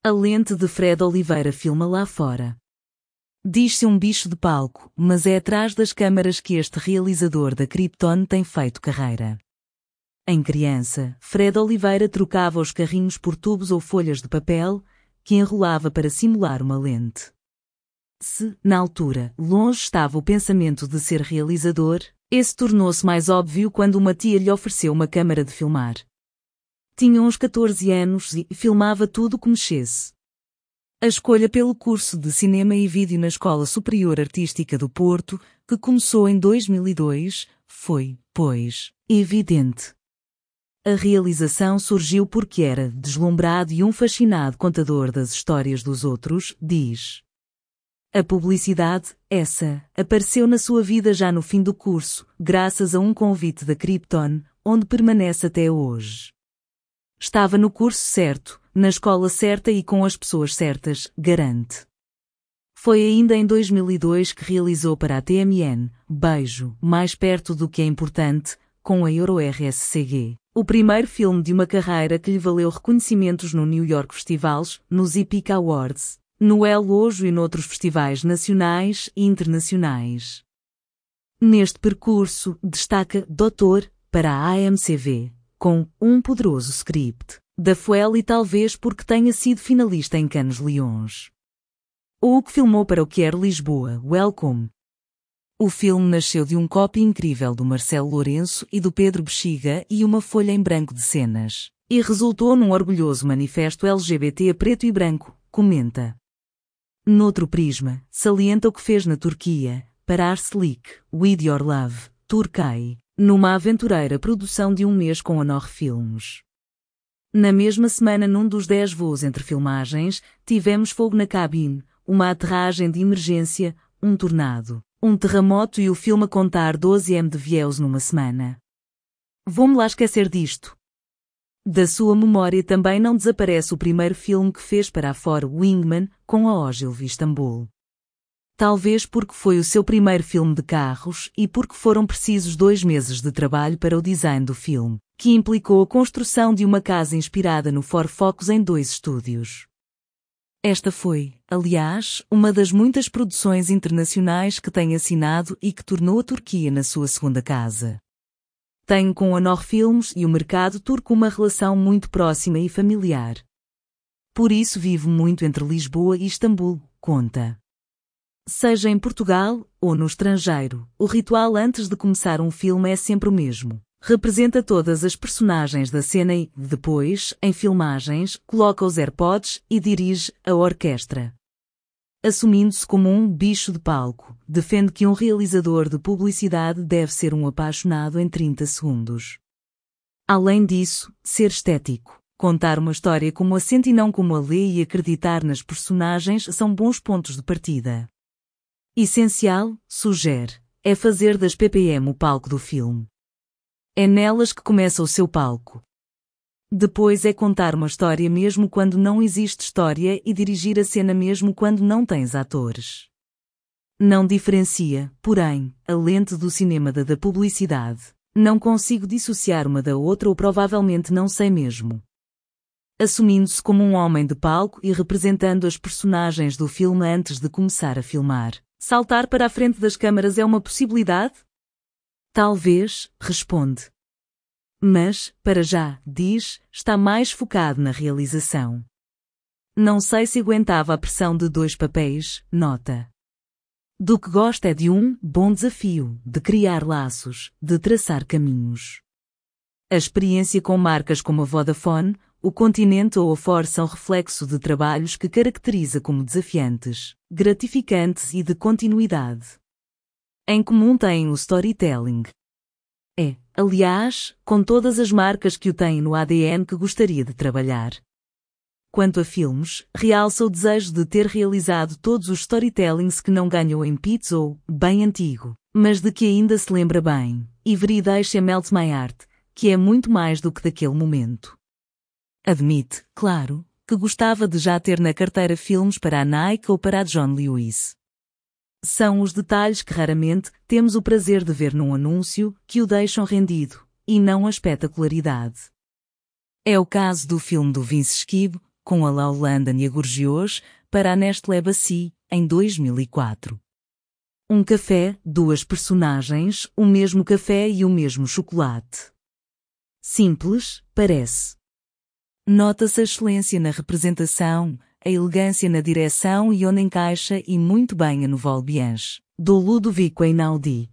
A lente de Fred Oliveira filma lá fora. Diz-se um bicho de palco, mas é atrás das câmaras que este realizador da Krypton tem feito carreira. Em criança, Fred Oliveira trocava os carrinhos por tubos ou folhas de papel, que enrolava para simular uma lente. Se, na altura, longe estava o pensamento de ser realizador, esse tornou-se mais óbvio quando uma tia lhe ofereceu uma câmara de filmar. Tinha uns 14 anos e filmava tudo que mexesse. A escolha pelo curso de Cinema e Vídeo na Escola Superior Artística do Porto, que começou em 2002, foi, pois, evidente. A realização surgiu porque era deslumbrado e um fascinado contador das histórias dos outros, diz. A publicidade, essa, apareceu na sua vida já no fim do curso, graças a um convite da Krypton, onde permanece até hoje. Estava no curso certo, na escola certa e com as pessoas certas, garante. Foi ainda em 2002 que realizou para a TMN, Beijo, Mais Perto do que é Importante, com a EuroRSCG, o primeiro filme de uma carreira que lhe valeu reconhecimentos no New York Festivals, nos Epic Awards, no El Ojo e noutros festivais nacionais e internacionais. Neste percurso, destaca Doutor, para a AMCV, com um poderoso script, da Fuel e talvez porque tenha sido finalista em Cannes Lions. Ou que filmou para o Quero Lisboa, Welcome. O filme nasceu de um copy incrível do Marcelo Lourenço e do Pedro Bexiga e uma folha em branco de cenas, e resultou num orgulhoso manifesto LGBT a preto e branco, comenta. Noutro prisma, salienta o que fez na Turquia, para Arslik, With Your Love, Turkey, numa aventureira produção de um mês com a Honor Filmes. Na mesma semana, num dos 10 voos entre filmagens, tivemos fogo na cabine, uma aterragem de emergência, um tornado, um terremoto e o filme a contar 12 de views numa semana. Vou-me lá esquecer disto. Da sua memória também não desaparece o primeiro filme que fez para a Four Wingman, com a Ogilvy Istanbul. Talvez porque foi o seu primeiro filme de carros e porque foram precisos 2 meses de trabalho para o design do filme, que implicou a construção de uma casa inspirada no Ford Focus em 2 estúdios. Esta foi, aliás, uma das muitas produções internacionais que tem assinado e que tornou a Turquia na sua segunda casa. Tenho com a Honor Filmes e o mercado turco uma relação muito próxima e familiar. Por isso vivo muito entre Lisboa e Istambul, conta. Seja em Portugal ou no estrangeiro, o ritual antes de começar um filme é sempre o mesmo. Representa todas as personagens da cena e, depois, em filmagens, coloca os AirPods e dirige a orquestra. Assumindo-se como um bicho de palco, defende que um realizador de publicidade deve ser um apaixonado em 30 segundos. Além disso, ser estético, contar uma história como a sente e não como a lê e acreditar nas personagens são bons pontos de partida. Essencial, sugere, é fazer das ppm o palco do filme. É nelas que começa o seu palco. Depois é contar uma história mesmo quando não existe história e dirigir a cena mesmo quando não tens atores. Não diferencia, porém, a lente do cinema da publicidade. Não consigo dissociar uma da outra ou provavelmente não sei mesmo. Assumindo-se como um homem de palco e representando as personagens do filme antes de começar a filmar. Saltar para a frente das câmaras é uma possibilidade? Talvez, responde. Mas, para já, diz, está mais focado na realização. Não sei se aguentava a pressão de 2 papéis, nota. Do que gosta é de um bom desafio, de criar laços, de traçar caminhos. A experiência com marcas como a Vodafone, o Continente ou a Ford são reflexo de trabalhos que caracteriza como desafiantes, gratificantes e de continuidade. Em comum têm o storytelling. É, aliás, com todas as marcas que o têm no ADN que gostaria de trabalhar. Quanto a filmes, realça o desejo de ter realizado todos os storytellings que não ganhou em Pitts ou, bem antigo, mas de que ainda se lembra bem, Every Day She Melts My Heart, que é muito mais do que daquele momento. Admite, claro, que gostava de já ter na carteira filmes para a Nike ou para a John Lewis. São os detalhes que raramente temos o prazer de ver num anúncio que o deixam rendido, e não a espetacularidade. É o caso do filme do Vince Schib, com a Laulandan e a Gurgioz, para a Nestlé Baci, em 2004. Um café, duas personagens, o mesmo café e o mesmo chocolate. Simples, parece. Nota-se a excelência na representação, a elegância na direção e onde encaixa e muito bem a Nouvelle Bianche, do Ludovico Einaudi.